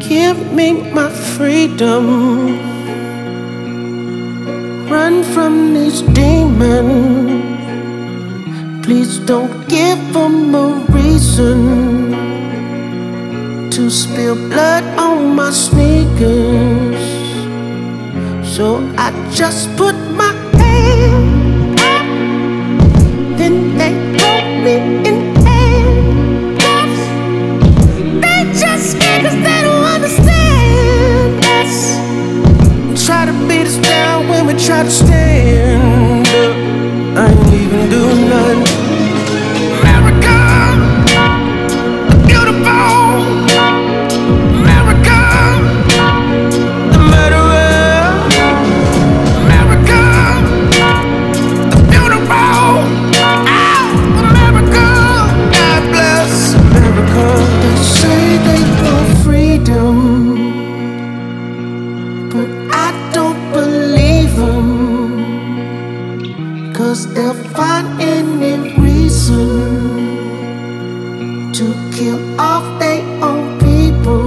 Give me my freedom. Run from these demons. Please don't give them a reason to spill blood on my sneakers. So I just put my hand up, then they put me in handcuffs. They just scared 'cause they don't understand us. Try to beat us down when we try to stand up. I ain't even doing nothing. America, beautiful. America, the murderer. America, the beautiful. Oh, America, God bless America. They say they want freedom, but I don't believe them. 'Cause they'll find any reason to kill off their own people.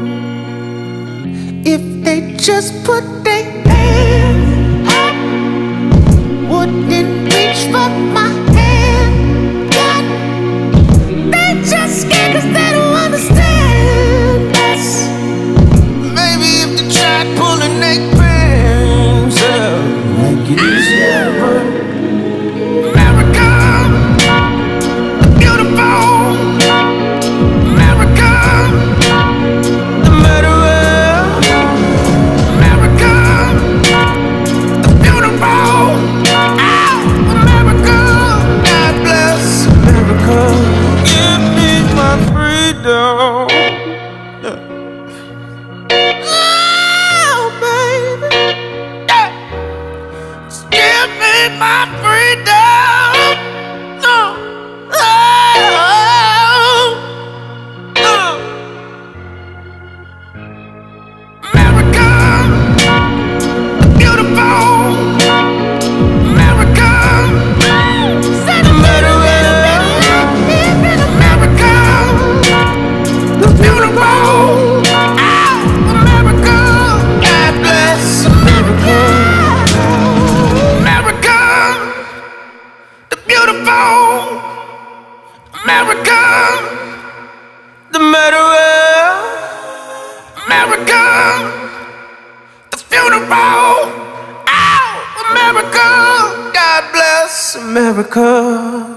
If they just put their hand up, wouldn't reach for my hand. God, they just scared 'cause they don't understand us. Maybe if they tried pulling their pants up, make it easier. America, beautiful. America, the murderer. America, the beautiful. Oh, America, God bless America. Give me my freedom. Oh, baby, yeah. Give me my freedom. Oh, oh, oh. America, beautiful. America, the murderer. America, the beautiful. Oh, America, God bless America. America, the beautiful. America, the murderer. America, the funeral. Oh, America, God bless America.